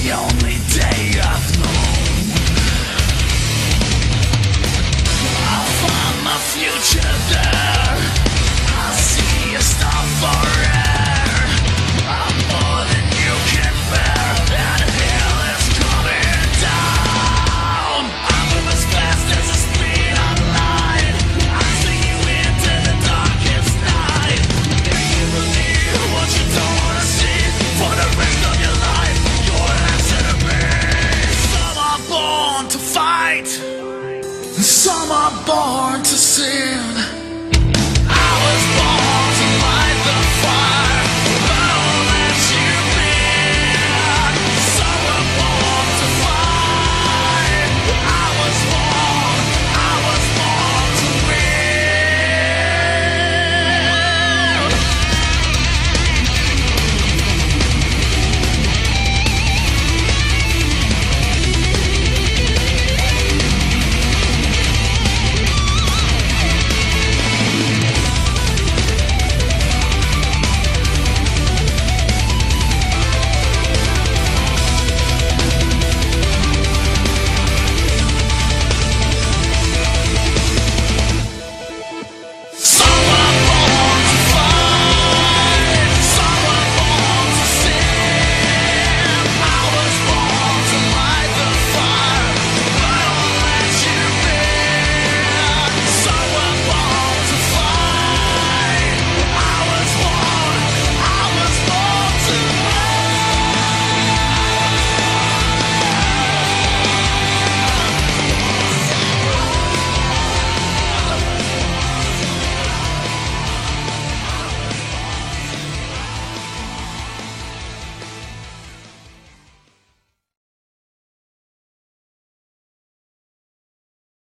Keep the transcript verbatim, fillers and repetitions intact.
the only day I've known. I'll find my future there. I'll see a star for air. I'm more than you can bear, and hell is coming down. I move as fast as the speed of light. I sling you into the darkest night. If you believe what you don't wanna see, for the rest of your life, your answer to me. Some are born to fight, and some are born to sin.